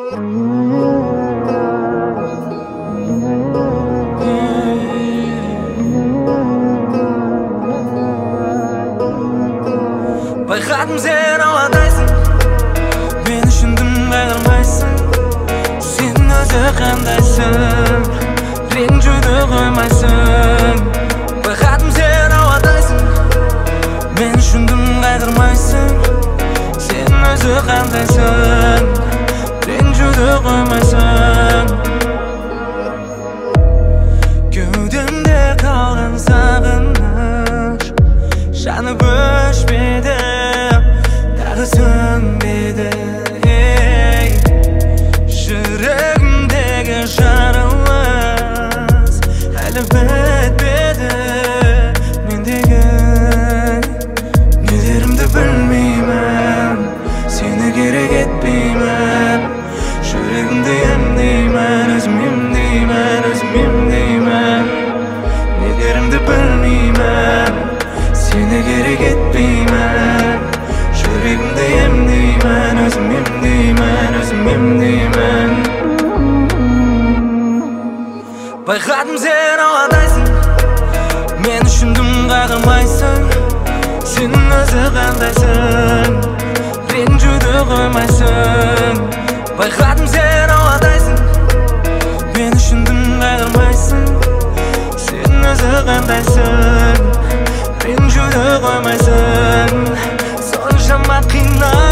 Байқадым сен ауадайсың, мен үшін дым қайырмайсың. Сен өзі қандайсың, ренжуді қоймайсың. Байқадым сен ауадайсың, мен үшін дым қайырмайсың. Сен өзі қандайсың, ренжуді қоймайсың. Кеудемде қалған сағыныш жанып өшпеді, тағы сөнбеді. Жүрегімдегі жарылыс әлі бітпеді. Мендегі нелерімді білмеймін, сені керек етпеймін. Жүрегімді емдеймін, өзім емдеймін, өзім емдеймін. Нелерімді білмеймін, сені керек етпеймін. Жүрегімді емдеймін, өзім емдеймін, өзім емдеймін. Байқадым сен ауадайсың, мен үшін дым қағылмайсың. Сен өзі қандайсың, ренжуді қоймайсың. Байқадым сен ауадайсың, мен үшін дым қағылмайсың. Сен өзі қандайсың, ренжуді қоймайсың. Соншама қинай